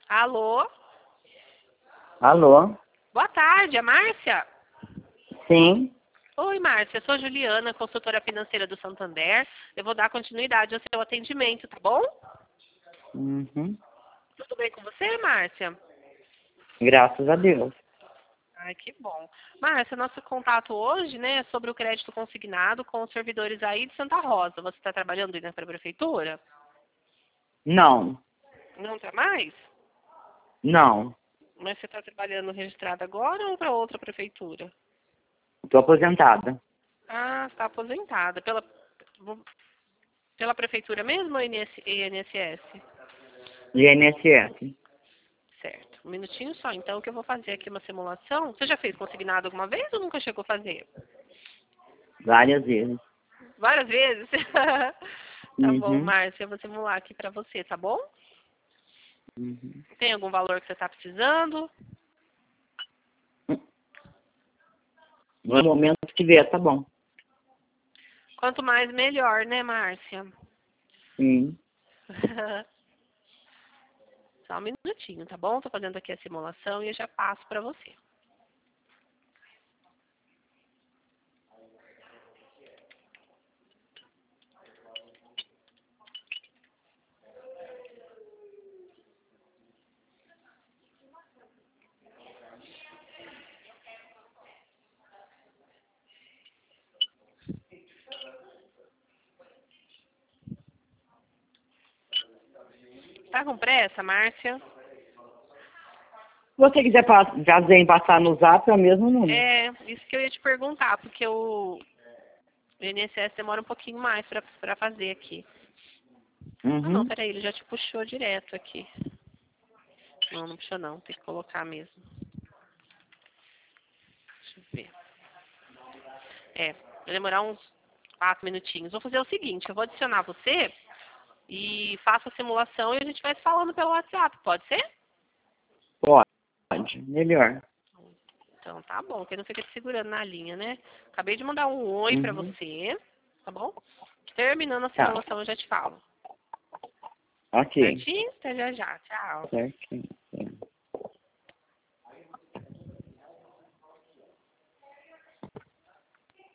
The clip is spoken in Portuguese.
Alô? Alô? Boa tarde, é Márcia? Sim. Oi, Márcia. Eu sou a Juliana, consultora financeira do Santander. Eu vou dar continuidade ao seu atendimento, tá bom? Uhum. Tudo bem com você, Márcia? Graças a Deus. Ai, que bom. Márcia, nosso contato hoje, né, é sobre o crédito consignado com os servidores aí de Santa Rosa. Você está trabalhando aí na prefeitura? Não. Não está mais? Não. Mas você está trabalhando registrado agora ou para outra prefeitura? Estou aposentada. Ah, está aposentada. Pela prefeitura mesmo ou INSS? INSS. Certo. Um minutinho só, então, que eu vou fazer aqui uma simulação. Você já fez consignado alguma vez ou nunca chegou a fazer? Várias vezes. Várias vezes? Tá bom, Uhum. Márcia, eu vou simular aqui pra você, tá bom? Uhum. Tem algum valor que você tá precisando? No momento que vier, tá bom. Quanto mais, melhor, né, Márcia? Sim. Só um minutinho, tá bom? Tô fazendo aqui a simulação e eu já passo pra você. Tá com pressa, Márcia? Se você quiser fazer passar no zap, é o mesmo número. É, isso que eu ia te perguntar, porque o INSS demora um pouquinho mais pra fazer aqui. Ah, não, Uhum. peraí, ele já te puxou direto aqui. Não, não puxou não, tem que colocar mesmo. Deixa eu ver. Vai demorar uns 4 minutinhos. Vou fazer o seguinte, eu vou adicionar você e faço a simulação e a gente vai se falando pelo WhatsApp, pode ser? Pode. Melhor. Então tá bom, que não fica te segurando na linha, né? Acabei de mandar um oi pra Uhum. você, tá bom? Terminando a Tá. simulação eu já te falo. Ok. Certinho? Até já já. Tchau. Certo.